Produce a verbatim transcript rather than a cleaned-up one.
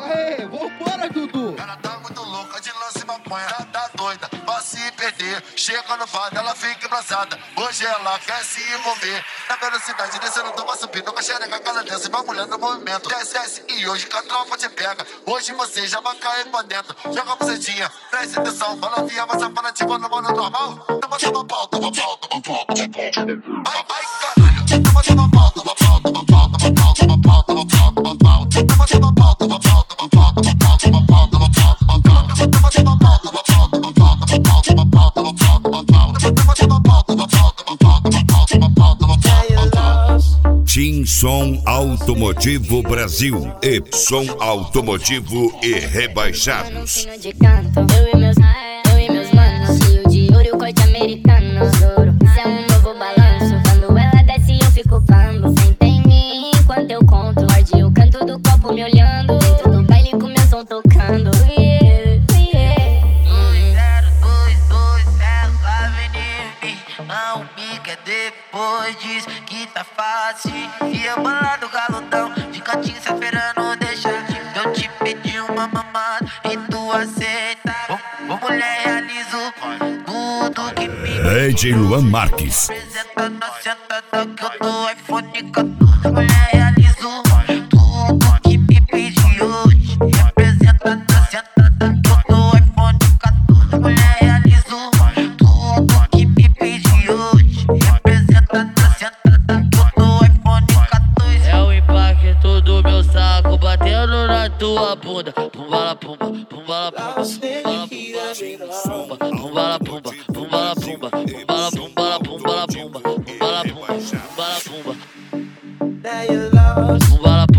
Aê, vambora, Dudu. Ela tá muito louca de lance e maconha, tá, tá doida, vai se perder. Chega no bar, ela fica embraçada. Hoje ela quer se envolver. Na velocidade, descendo, toma subindo com a xereca, cada dança, uma mulher no movimento. Desce, desce, e hoje que a tropa te pega. Hoje você já vai cair pra dentro. Joga a bucetinha, presta atenção. Balancinha, mas aparativa no modo normal. Toma, toma pau, toma pau, toma pau, toma pau. Ai, ai, caralho. Toma, toma pau, toma pau, toma pau, toma pau, toma pau, toma pau, toma pau. Toma, toma pau, toma pau, toma pau, toma pau, toma pau, toma pau, toma pau. Toma, toma pau, toma pau, toma pau, toma pau, toma pau, toma pau, toma pau. Toma, toma pau, toma pau, toma pau, toma pau, toma pau, toma pau. Tim Som Automotivo Brasil, Epson Automotivo e Rebaixados. Eu e meus, eu e meus manos, cheio de ouro e o corte americano. Isso é um novo balanço. Quando ela desce eu fico bambo. Senta em mim enquanto eu conto. Morde o canto do copo me olhando. Dentro do baile com meu som tocando. Yeah, yeah. dois zero dois dois zero, Avenida. Não me quer depois diz que tá fácil. E eu bolado galudão, de cantinho se esperando deixar. Eu te pedi uma mamada e tu aceita. Ô mulher, realizo tudo que me D J Luan Marques. apresenta na sentada que eu tô iPhone quatorze. Mulher, realizo tudo que me pediu. Representa na sentada que eu tô iPhone quatorze. Mulher, realizo tudo que me pediu. Representa na sentada que eu tô iPhone quatorze. É o impacto do meu saco batendo na tua bunda. Pumbala pumba, pumbala pumba, pumbala pumba, pumbala pumba, pumbala pumba, pumbala pumbala pumbala pumba, pumbala pumba, pumbala pumba, pumbala pumba.